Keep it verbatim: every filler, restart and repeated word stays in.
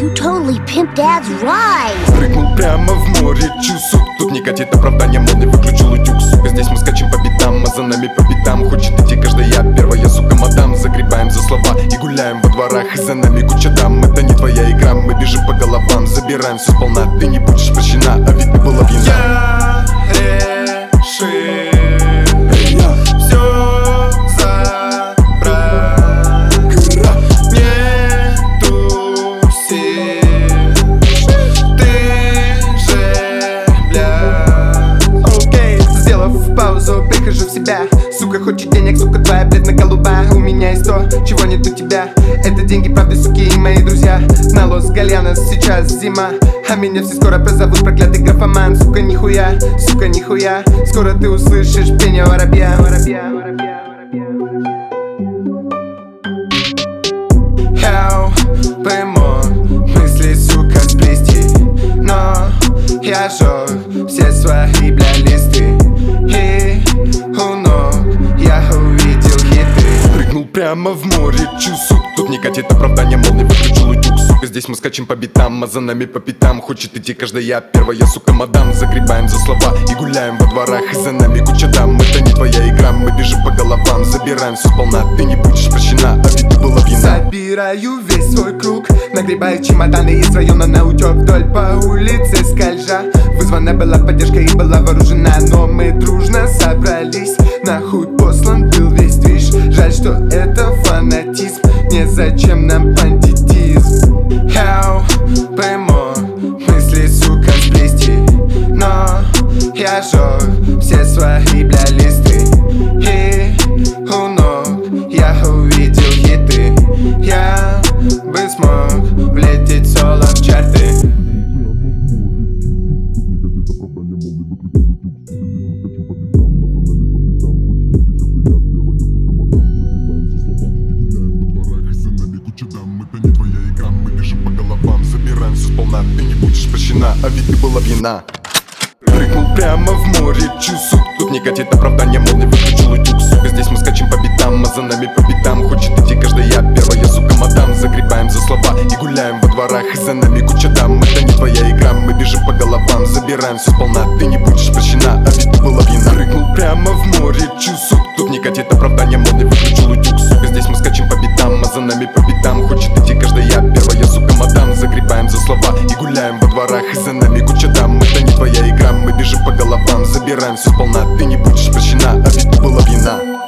you totally pimped dad's ride. Прыгнул прямо в море чувств. Тут не катит оправдание, модный выключил утюг. Сука, здесь мы скачем по битам, а за нами по пятам хочет идти каждая первая, сука, мадам. Загребаем за слова и гуляем во дворах, и за нами куча дам. Это не твоя игра, мы бежим по головам, забираем все сполна. Ты не будешь прощена, а ведь ты была пьяна. Я решил все забрать. Нету сил, ты же, бля. Окей, сделав паузу, прихожу в себя. Сука, хочет денег, сука, твоя бледная голуба. У меня есть то, чего нет у тебя. Это деньги, правда, суки и мои друзья. На Лос Гальянос сейчас зима, а меня все скоро прозовут проклятый графоман. Сука, нихуя, сука, нихуя. Скоро ты услышишь пение воробья. How бы мог мысли, сука, сплести, но я жёг все свои, бля, листы. И у ног я увидел хиты. Прыгнул прямо в море чувств. Тут не катит оправдание, модный выключил утюг. Сука, здесь мы скачем по битам, а за нами по пятам хочет идти каждая первая, сука, мадам. Загребаем за слова и гуляем во дворах, и за нами куча дам. Это не твоя игра, мы бежим по головам, забираем все сполна. Ты не будешь прощена, а ведь ты была пьяна. Собираю весь свой круг, нагребаю чемоданы из района на утёк. Вдоль по улице скольжа, вызвана была поддержка и была вооружена. Но мы дружно собрались, нахуй послан был весь движ. Жаль, что это фанатизм, незачем нам бандитизм. How бы мог мысли, сука, сплести, но я жёг все свои, бля, листы. И у ног я увидел хиты. Я бы смог влететь соло в чарты. Это не твоя игра, мы бежим по головам, забираем все сполна. Ты не будешь прощена, а ведь ты была пьяна. Прыгнул прямо в море чувств. Тут не катит оправдание, модный выключил утюг. Сука, здесь мы скачем по битам, а за нами по пятам хочет идти каждая первая, сука, мадам. Загребаем за слова и гуляем во дворах, и за нами куча дам. Это не твоя игра, мы бежим по головам, забираем все сполна. Ты не будешь прощена, а ведь ты была пьяна. Прыгнул прямо в море чувств. Тут не катит оправдание, модный выключил утюг. Сука, здесь мы скачем по битам, а за нами по пятам хочет идти каждая первая, сука, мадам. Загребаем за слова и гуляем во дворах, и за нами куча дам. Это не твоя игра, мы бежим по головам, забираем все сполна. Ты не будешь прощена, а ведь ты была пьяна.